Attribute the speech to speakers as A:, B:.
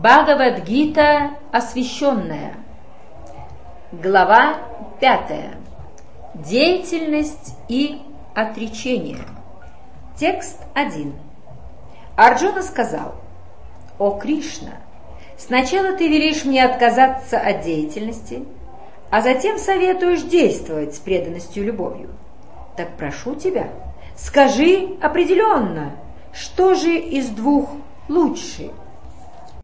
A: Бхагавад-гита освященная. Глава 5. Деятельность и отречение. Текст 1. Арджуна сказал: «О Кришна, сначала ты велишь мне отказаться от деятельности, а затем советуешь действовать с преданностью и любовью. Так прошу тебя, скажи определенно, что же из двух лучше?»